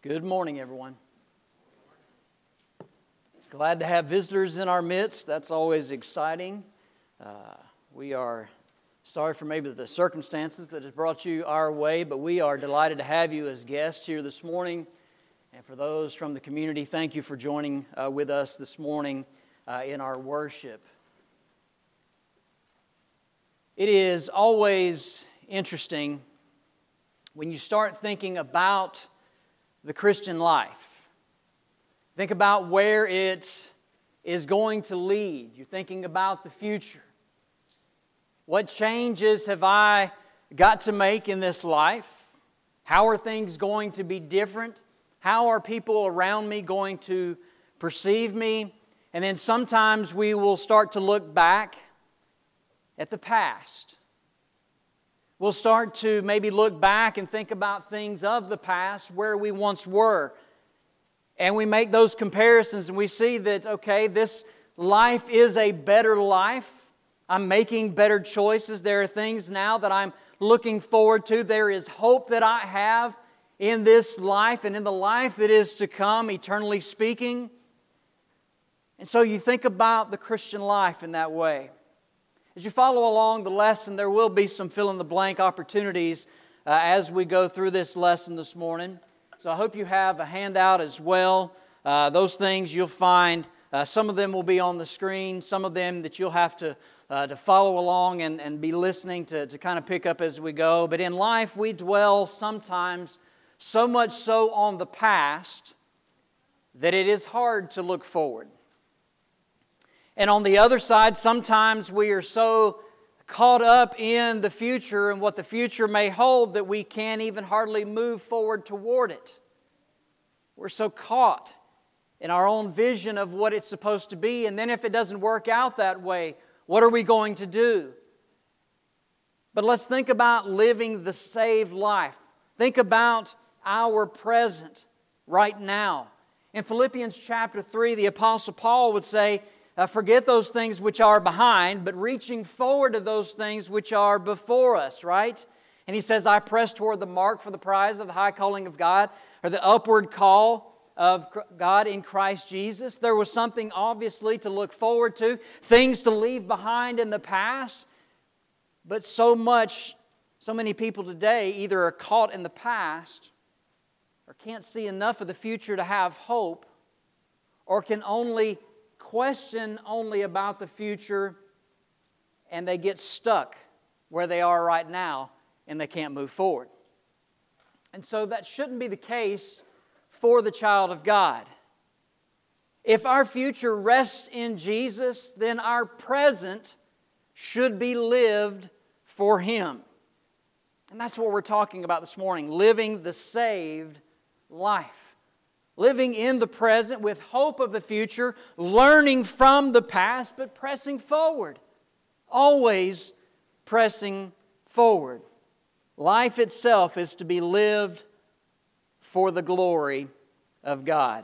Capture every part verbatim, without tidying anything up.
Good morning, everyone. Glad to have visitors in our midst. That's always exciting. Uh, we are sorry for maybe the circumstances that has brought you our way, but we are delighted to have you as guests here this morning. And for those from the community, thank you for joining uh, with us this morning uh, in our worship. It is always interesting when you start thinking about the Christian life. Think about where it is going to lead. You're thinking about the future. What changes have I got to make in this life? How are things going to be different? How are people around me going to perceive me? And then sometimes we will start to look back at the past. We'll start to maybe look back and think about things of the past where we once were. And we make those comparisons and we see that, okay, this life is a better life. I'm making better choices. There are things now that I'm looking forward to. There is hope that I have in this life and in the life that is to come, eternally speaking. And so you think about the Christian life in that way. As you follow along the lesson, there will be some fill-in-the-blank opportunities uh, as we go through this lesson this morning. So I hope you have a handout as well. Uh, those things you'll find, uh, some of them will be on the screen, some of them that you'll have to, uh, to follow along and, and be listening to, to kind of pick up as we go. But in life, we dwell sometimes so much so on the past that it is hard to look forward. And on the other side, sometimes we are so caught up in the future and what the future may hold that we can't even hardly move forward toward it. We're so caught in our own vision of what it's supposed to be, and then if it doesn't work out that way, what are we going to do? But let's think about living the saved life. Think about our present right now. In Philippians chapter three, the Apostle Paul would say, Uh, forget those things which are behind, but reaching forward to those things which are before us, right? And he says, I press toward the mark for the prize of the high calling of God, or the upward call of God in Christ Jesus. There was something obviously to look forward to, things to leave behind in the past. But so much, so many people today either are caught in the past or can't see enough of the future to have hope, or can only question only about the future, and they get stuck where they are right now and they can't move forward. And so that shouldn't be the case for the child of God. If our future rests in Jesus, then our present should be lived for Him. And that's what we're talking about this morning, living the saved life. Living in the present with hope of the future, learning from the past, but pressing forward. Always pressing forward. Life itself is to be lived for the glory of God.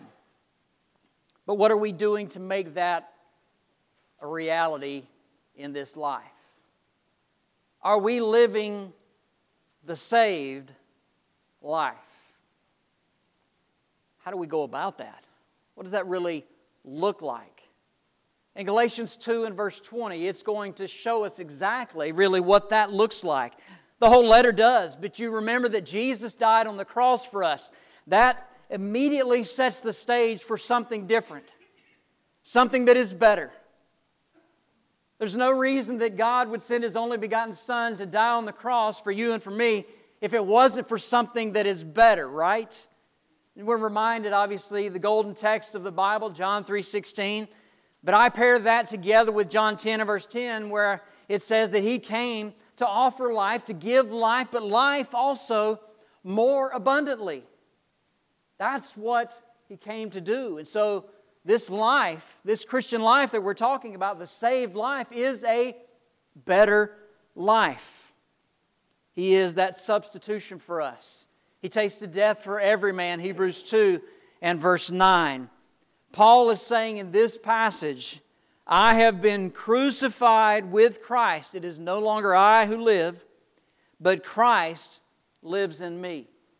But what are we doing to make that a reality in this life? Are we living the saved life? How do we go about that? What does that really look like? In Galatians two and verse twenty, it's going to show us exactly really what that looks like. The whole letter does, but you remember that Jesus died on the cross for us. That immediately sets the stage for something different, something that is better. There's no reason that God would send His only begotten Son to die on the cross for you and for me if it wasn't for something that is better, right? And we're reminded, obviously, the golden text of the Bible, John three sixteen. But I pair that together with John ten and verse ten, where it says that He came to offer life, to give life, but life also more abundantly. That's what He came to do. And so this life, this Christian life that we're talking about, the saved life, is a better life. He is that substitution for us. He tasted death for every man, Hebrews two and verse nine. Paul is saying in this passage, I have been crucified with Christ. It is no longer I who live, but Christ lives in me.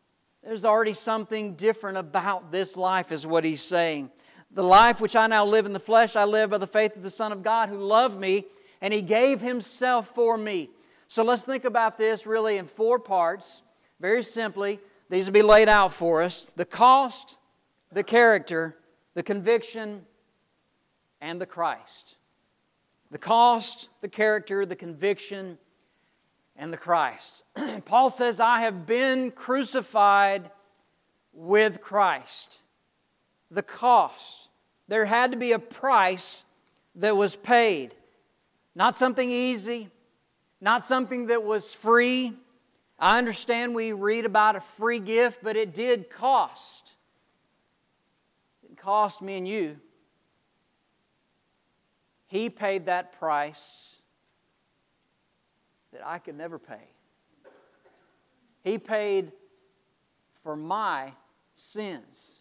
There's already something different about this life, is what he's saying. The life which I now live in the flesh, I live by the faith of the Son of God who loved me, and He gave Himself for me. So let's think about this really in four parts. Very simply, these will be laid out for us. The cost, the character, the conviction, and the Christ. The cost, the character, the conviction, and the Christ. Paul says, I have been crucified with Christ. The cost. There had to be a price that was paid. Not something easy, not something that was free. I understand we read about a free gift, but it did cost. It cost me and you. He paid that price that I could never pay. He paid for my sins.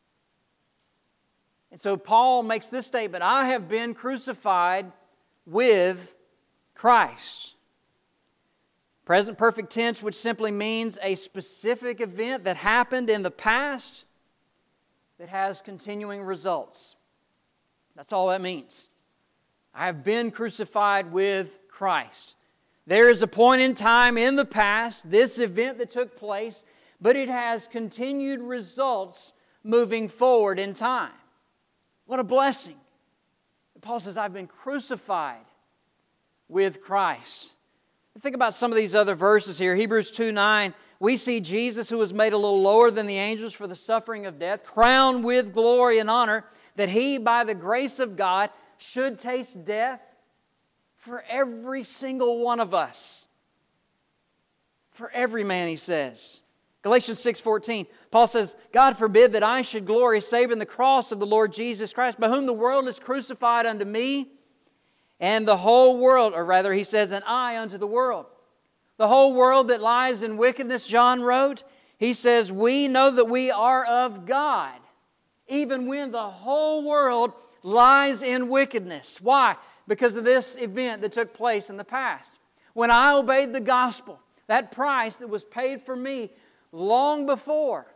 And so Paul makes this statement, I have been crucified with Christ. Present perfect tense, which simply means a specific event that happened in the past that has continuing results. That's all that means. I have been crucified with Christ. There is a point in time in the past, this event that took place, but it has continued results moving forward in time. What a blessing. Paul says, I've been crucified with Christ. Think about some of these other verses here. Hebrews two nine, we see Jesus, who was made a little lower than the angels for the suffering of death, crowned with glory and honor, that He, by the grace of God, should taste death for every single one of us. For every man, he says. Galatians six fourteen, Paul says, God forbid that I should glory save in the cross of the Lord Jesus Christ, by whom the world is crucified unto me, and the whole world, or rather he says, and I unto the world. The whole world that lies in wickedness, John wrote, he says, we know that we are of God, even when the whole world lies in wickedness. Why? Because of this event that took place in the past. When I obeyed the gospel, that price that was paid for me long before.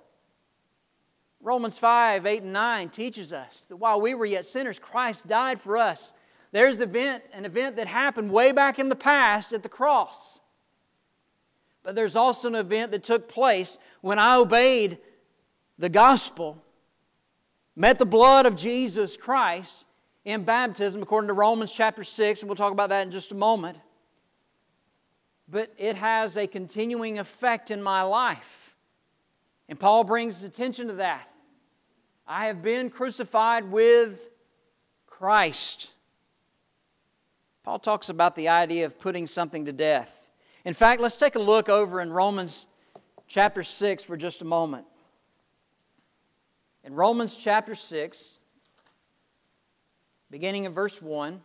Romans five, eight, and nine teaches us that while we were yet sinners, Christ died for us. There's an event, an event that happened way back in the past at the cross. But there's also an event that took place when I obeyed the gospel, met the blood of Jesus Christ in baptism, according to Romans chapter six, and we'll talk about that in just a moment. But it has a continuing effect in my life. And Paul brings attention to that. I have been crucified with Christ. Paul talks about the idea of putting something to death. In fact, let's take a look over in Romans chapter six for just a moment. In Romans chapter six, beginning in verse one,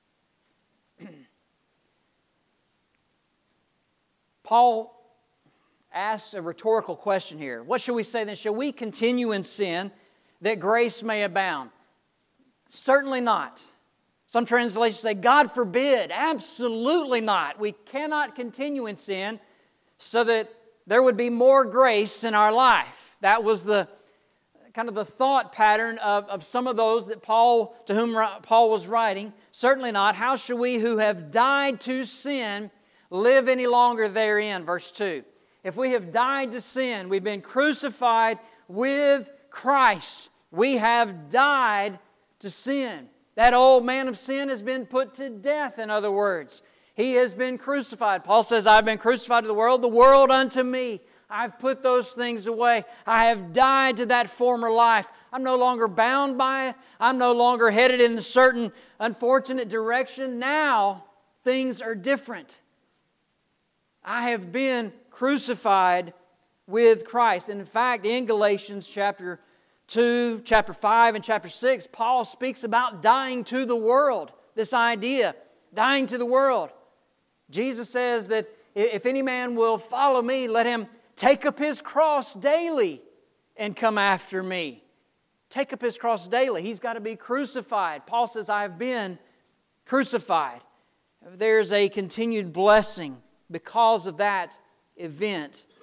Paul asks a rhetorical question here. What shall we say then? Shall we continue in sin that grace may abound? Certainly not. Some translations say, God forbid. Absolutely not. We cannot continue in sin so that there would be more grace in our life. That was the kind of the thought pattern of, of some of those that Paul, to whom Paul was writing. Certainly not. How shall we who have died to sin live any longer therein? Verse two. If we have died to sin, we've been crucified with Christ. We have died to sin. That old man of sin has been put to death, in other words. He has been crucified. Paul says, I've been crucified to the world, the world unto me. I've put those things away. I have died to that former life. I'm no longer bound by it. I'm no longer headed in a certain unfortunate direction. Now, things are different. I have been crucified with Christ. And in fact, in Galatians chapter two, chapter five, and chapter six, Paul speaks about dying to the world. This idea, dying to the world. Jesus says that if any man will follow me, let him take up his cross daily and come after me. Take up his cross daily. He's got to be crucified. Paul says, I have been crucified. There's a continued blessing because of that event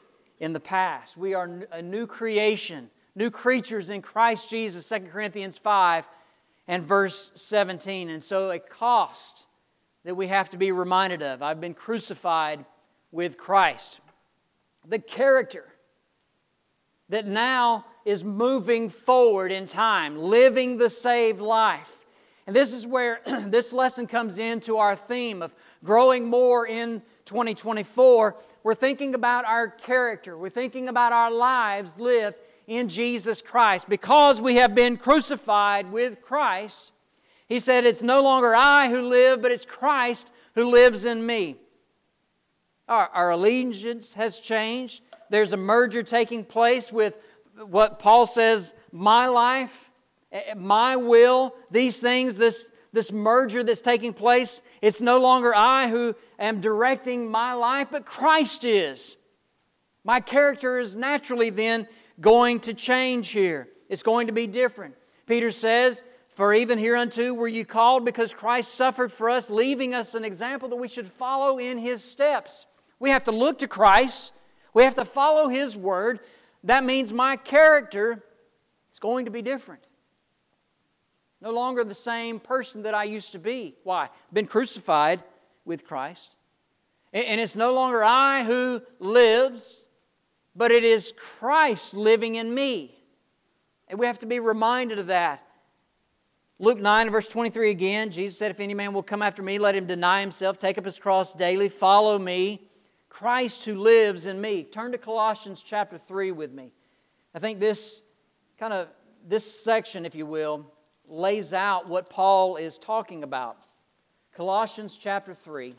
in the past. We are a new creation, new creatures in Christ Jesus, Second Corinthians five and verse seventeen. And so a cost that we have to be reminded of. I've been crucified with Christ. The character that now is moving forward in time, living the saved life. And this is where this lesson comes into our theme of growing more in twenty twenty-four. We're thinking about our character. We're thinking about our lives lived in Jesus Christ. Because we have been crucified with Christ, He said, it's no longer I who live, but it's Christ who lives in me. Our, our allegiance has changed. There's a merger taking place with what Paul says, my life, my will, these things, this, this merger that's taking place. It's no longer I who am directing my life, but Christ is. My character is naturally then going to change here. It's going to be different. Peter says, for even hereunto were you called, because Christ suffered for us, leaving us an example that we should follow in His steps. We have to look to Christ. We have to follow His Word. That means my character is going to be different. No longer the same person that I used to be. Why? I've been crucified with Christ. And it's no longer I who lives, but it is Christ living in me. And we have to be reminded of that. Luke nine, verse twenty-three again, Jesus said, if any man will come after me, let him deny himself, take up his cross daily, follow me. Christ who lives in me. Turn to Colossians chapter three with me. I think this kind of, this section, if you will, lays out what Paul is talking about. Colossians chapter three.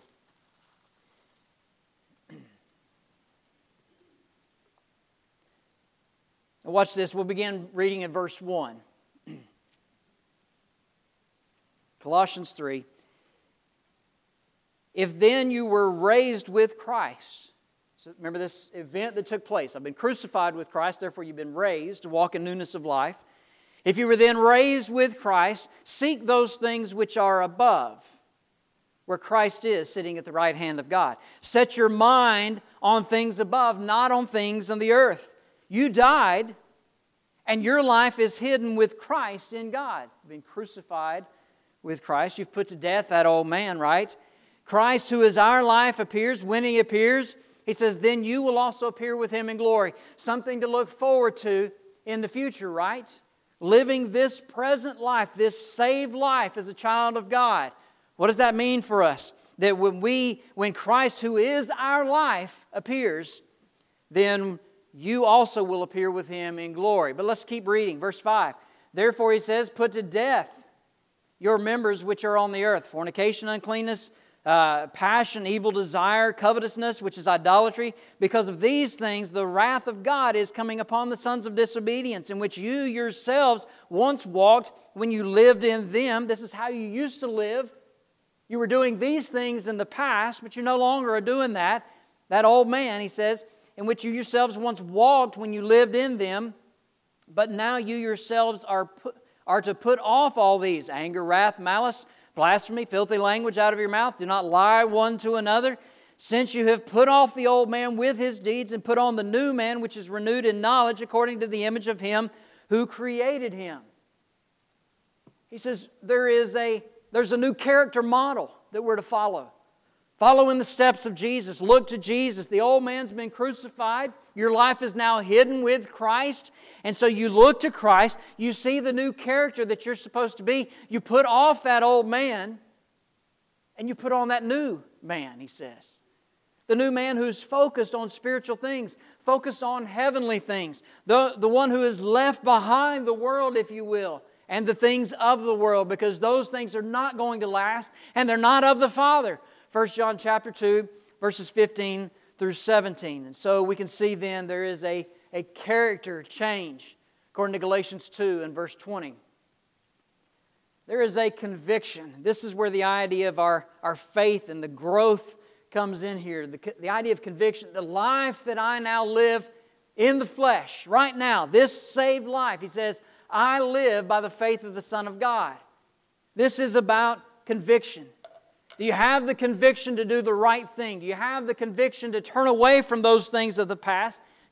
Watch this. We'll begin reading at verse one. Colossians three. If then you were raised with Christ. So remember this event that took place. I've been crucified with Christ, therefore you've been raised to walk in newness of life. If you were then raised with Christ, seek those things which are above, where Christ is sitting at the right hand of God. Set your mind on things above, not on things on the earth. You died, and your life is hidden with Christ in God. You've been crucified with Christ. You've put to death that old man, right? Christ, who is our life, appears. When He appears, He says, then you will also appear with Him in glory. Something to look forward to in the future, right? Living this present life, this saved life as a child of God. What does that mean for us? That when we, when Christ, who is our life, appears, then you also will appear with Him in glory. But let's keep reading. Verse five. Therefore, He says, put to death your members which are on the earth. Fornication, uncleanness, uh, passion, evil desire, covetousness, which is idolatry. Because of these things, the wrath of God is coming upon the sons of disobedience, in which you yourselves once walked when you lived in them. This is how you used to live. You were doing these things in the past, but you no longer are doing that. That old man, he says, in which you yourselves once walked when you lived in them, but now you yourselves are put, are to put off all these: anger, wrath, malice, blasphemy, filthy language out of your mouth. Do not lie one to another, since you have put off the old man with his deeds and put on the new man, which is renewed in knowledge according to the image of Him who created him. He says there is a there's a new character model that we're to follow. Follow in the steps of Jesus. Look to Jesus. The old man's been crucified. Your life is now hidden with Christ. And so you look to Christ. You see the new character that you're supposed to be. You put off that old man and you put on that new man, he says. The new man who's focused on spiritual things, focused on heavenly things. The, the one who has left behind the world, if you will, and the things of the world, because those things are not going to last and they're not of the Father. First John chapter two, verses fifteen through seventeen. And so we can see then there is a, a character change, according to Galatians two and verse twenty. There is a conviction. This is where the idea of our, our faith and the growth comes in here. The, the idea of conviction, the life that I now live in the flesh, right now, this saved life, he says, I live by the faith of the Son of God. This is about conviction. Do you have the conviction to do the right thing? Do you have the conviction to turn away from those things of the past?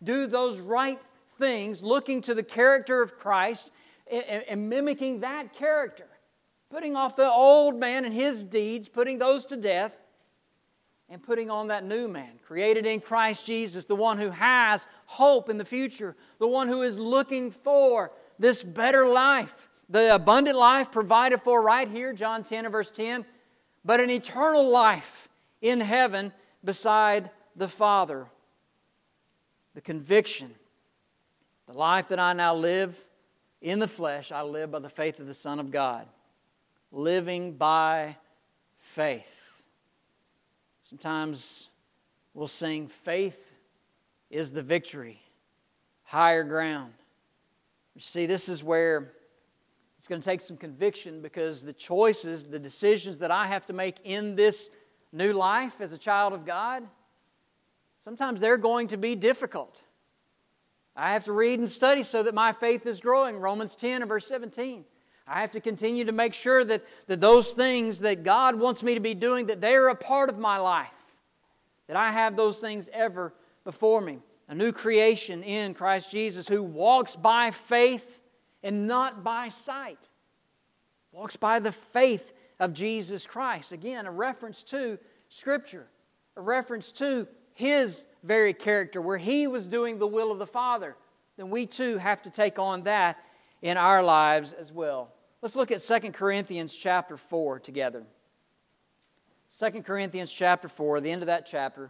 do those right things, looking to the character of Christ and, and mimicking that character, putting off the old man and his deeds, putting those to death, and putting on that new man, created in Christ Jesus, the one who has hope in the future, the one who is looking for this better life, the abundant life provided for right here, John ten and verse ten, but an eternal life in heaven beside the Father. The conviction, the life that I now live in the flesh, I live by the faith of the Son of God. Living by faith. Sometimes we'll sing, faith is the victory, higher ground. You see, this is where it's going to take some conviction, because the choices, the decisions that I have to make in this new life as a child of God, sometimes they're going to be difficult. I have to read and study so that my faith is growing. Romans ten and verse seventeen. I have to continue to make sure that, that those things that God wants me to be doing, that they're a part of my life. That I have those things ever before me. A new creation in Christ Jesus who walks by faith and not by sight. Walks by the faith of Jesus Christ. Again, a reference to Scripture. A reference to His very character, where He was doing the will of the Father. Then we too have to take on that in our lives as well. Let's look at Second Corinthians chapter four together. Second Corinthians chapter four, the end of that chapter.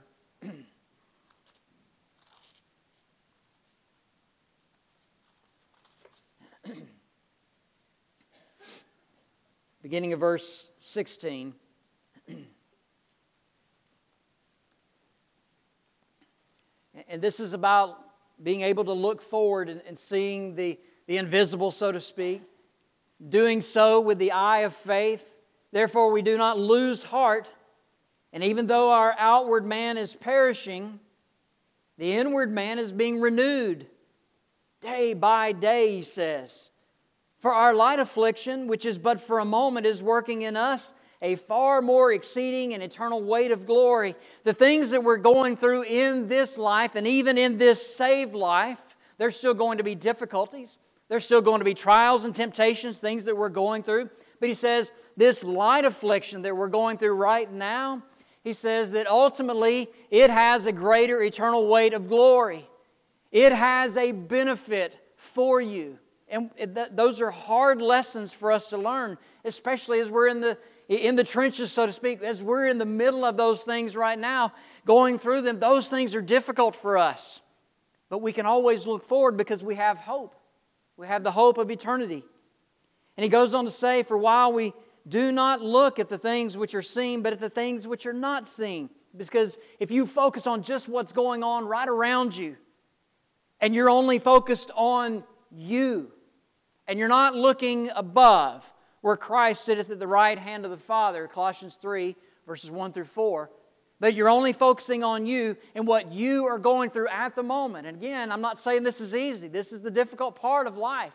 Beginning of verse sixteen. And this is about being able to look forward and, and seeing the, the invisible, so to speak. Doing so with the eye of faith. Therefore we do not lose heart. And even though our outward man is perishing, the inward man is being renewed day by day, he says. For our light affliction, which is but for a moment, is working in us a far more exceeding and eternal weight of glory. The things that we're going through in this life, and even in this saved life, there's still going to be difficulties. There's still going to be trials and temptations, things that we're going through. But he says, this light affliction that we're going through right now, he says that ultimately it has a greater eternal weight of glory. It has a benefit for you. And th- those are hard lessons for us to learn, especially as we're in the in the trenches, so to speak, as we're in the middle of those things right now, going through them. Those things are difficult for us. But we can always look forward because we have hope. We have the hope of eternity. And he goes on to say, for while we do not look at the things which are seen, but at the things which are not seen. Because if you focus on just what's going on right around you, and you're only focused on you, and you're not looking above, where Christ sitteth at the right hand of the Father, Colossians three, verses one through four. But you're only focusing on you and what you are going through at the moment. And again, I'm not saying this is easy. This is the difficult part of life.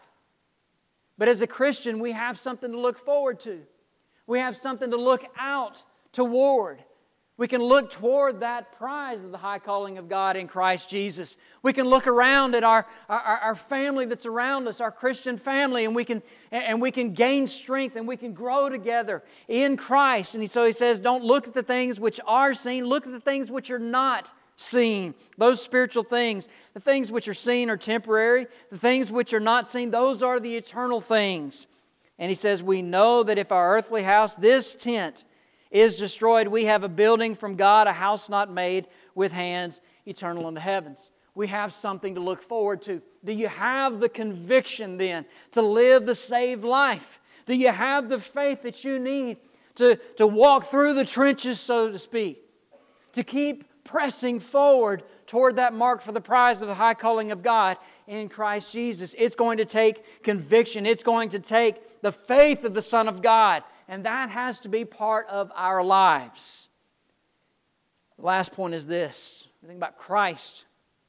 But as a Christian, we have something to look forward to. We have something to look out toward. We can look toward that prize of the high calling of God in Christ Jesus. We can look around at our, our, our family that's around us, our Christian family, and we can and we can gain strength and we can grow together in Christ. And so he says, don't look at the things which are seen, look at the things which are not seen. Those spiritual things, the things which are seen are temporary. The things which are not seen, those are the eternal things. And he says, we know that if our earthly house, this tent, is destroyed, we have a building from God, a house not made with hands, eternal in the heavens. We have something to look forward to. Do you have the conviction then to live the saved life? Do you have the faith that you need to, to walk through the trenches, so to speak? To keep pressing forward toward that mark for the prize of the high calling of God in Christ Jesus. It's going to take conviction. It's going to take the faith of the Son of God. And that has to be part of our lives. The last point is this. Think about Christ,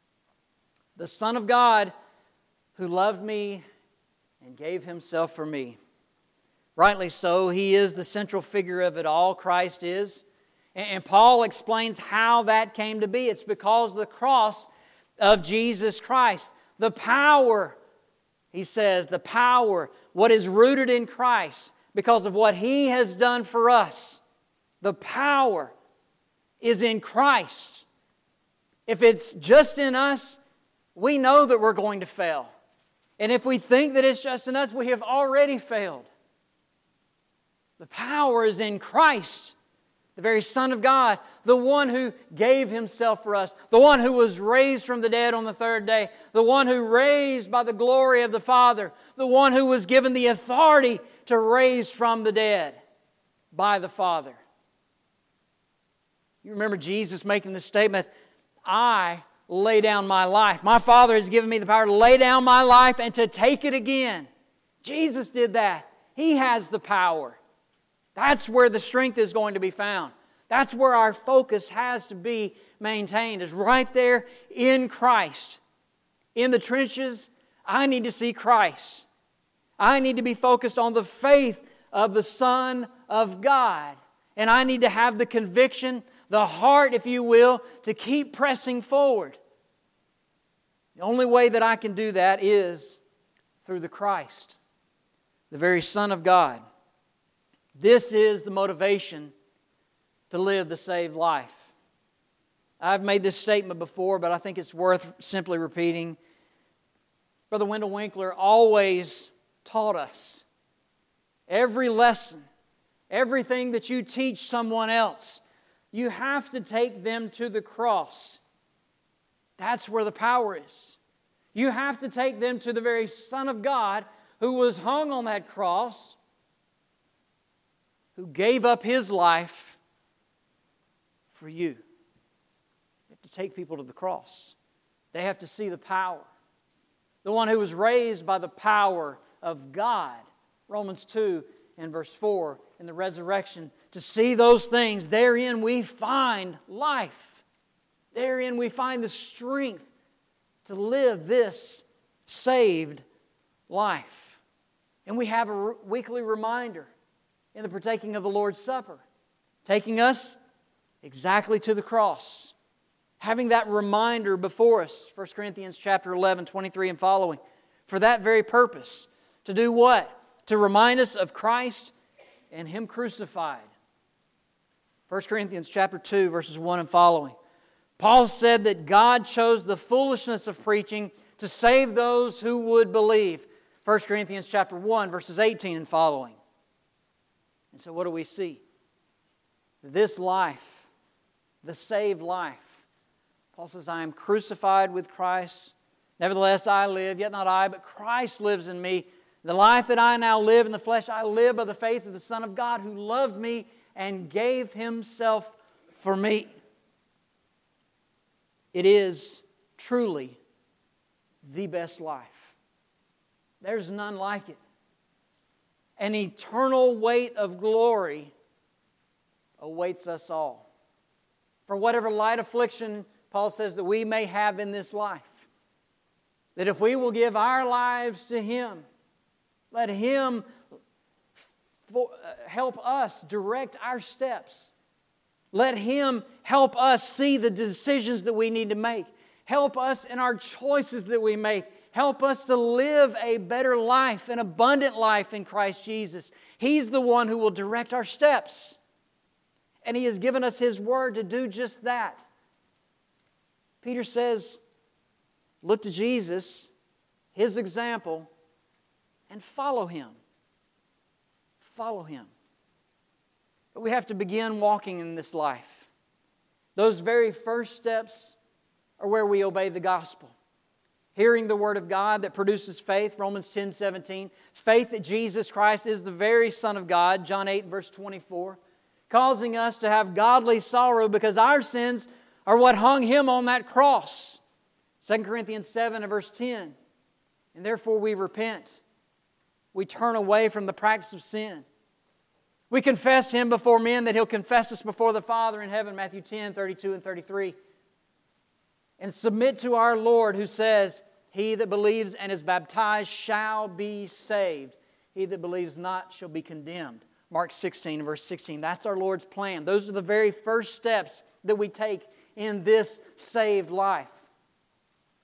the Son of God who loved me and gave Himself for me. Rightly so, He is the central figure of it all. Christ is. And Paul explains how that came to be. It's because the cross of Jesus Christ. The power, he says, the power, what is rooted in Christ because of what He has done for us. The power is in Christ. If it's just in us, we know that we're going to fail. And if we think that it's just in us, we have already failed. The power is in Christ, the very Son of God, the one who gave Himself for us, the one who was raised from the dead on the third day, the one who raised by the glory of the Father, the one who was given the authority to raise from the dead by the Father. You remember Jesus making the statement, I lay down my life. My Father has given me the power to lay down my life and to take it again. Jesus did that. He has the power. That's where the strength is going to be found. That's where our focus has to be maintained, is right there in Christ. In the trenches, I need to see Christ. I need to be focused on the faith of the Son of God. And I need to have the conviction, the heart, if you will, to keep pressing forward. The only way that I can do that is through the Christ, the very Son of God. This is the motivation to live the saved life. I've made this statement before, but I think it's worth simply repeating. Brother Wendell Winkler always taught us every lesson, everything that you teach someone else, you have to take them to the cross. That's where the power is. You have to take them to the very Son of God who was hung on that cross, who gave up His life for you. You have to take people to the cross. They have to see the power. The one who was raised by the power of God. Romans two and verse four in the resurrection. To see those things, therein we find life. Therein we find the strength to live this saved life. And we have a weekly reminder in the partaking of the Lord's Supper, taking us exactly to the cross. Having that reminder before us, First Corinthians chapter eleven, twenty-three and following, for that very purpose. To do what? To remind us of Christ and Him crucified. First Corinthians chapter two, verses one and following. Paul said that God chose the foolishness of preaching to save those who would believe. First Corinthians chapter one, verses eighteen and following. And so what do we see? This life, the saved life. Paul says, I am crucified with Christ. Nevertheless I live, yet not I, but Christ lives in me. The life that I now live in the flesh, I live by the faith of the Son of God who loved me and gave Himself for me. It is truly the best life. There's none like it. An eternal weight of glory awaits us all. For whatever light affliction, Paul says, that we may have in this life, that if we will give our lives to Him, let Him for, uh, help us direct our steps. Let Him help us see the decisions that we need to make. Help us in our choices that we make. Help us to live a better life, an abundant life in Christ Jesus. He's the one who will direct our steps. And He has given us His word to do just that. Peter says, look to Jesus, His example, and follow Him. Follow Him. But we have to begin walking in this life. Those very first steps are where we obey the gospel. Hearing the Word of God that produces faith, Romans ten seventeen. Faith that Jesus Christ is the very Son of God, John eight verse twenty-four. Causing us to have godly sorrow because our sins are what hung Him on that cross. Second Corinthians seven and verse ten. And therefore we repent. We turn away from the practice of sin. We confess Him before men that He'll confess us before the Father in heaven, Matthew ten, thirty-two and thirty-three. And submit to our Lord who says, he that believes and is baptized shall be saved. He that believes not shall be condemned. Mark sixteen, verse sixteen. That's our Lord's plan. Those are the very first steps that we take in this saved life.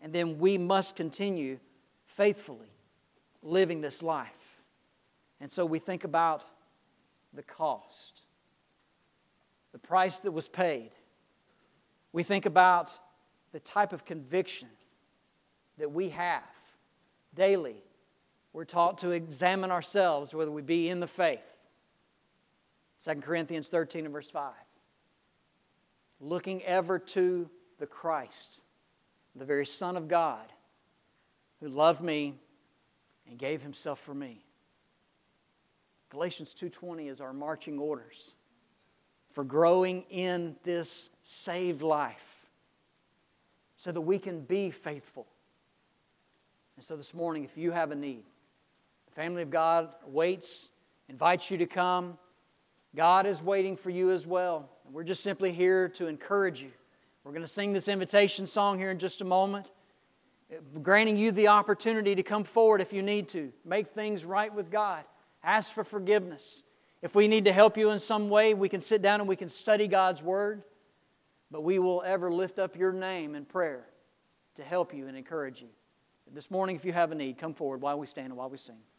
And then we must continue faithfully living this life. And so we think about the cost, the price that was paid. We think about the type of conviction that we have daily. We're taught to examine ourselves whether we be in the faith. Second Corinthians thirteen and verse five. Looking ever to the Christ, the very Son of God, who loved me and gave Himself for me. Galatians two twenty is our marching orders for growing in this saved life so that we can be faithful. And so this morning, if you have a need, the family of God waits, invites you to come. God is waiting for you as well. We're just simply here to encourage you. We're going to sing this invitation song here in just a moment, granting you the opportunity to come forward if you need to. Make things right with God. Ask for forgiveness. If we need to help you in some way, we can sit down and we can study God's Word. But we will ever lift up your name in prayer to help you and encourage you. This morning, if you have a need, come forward while we stand and while we sing.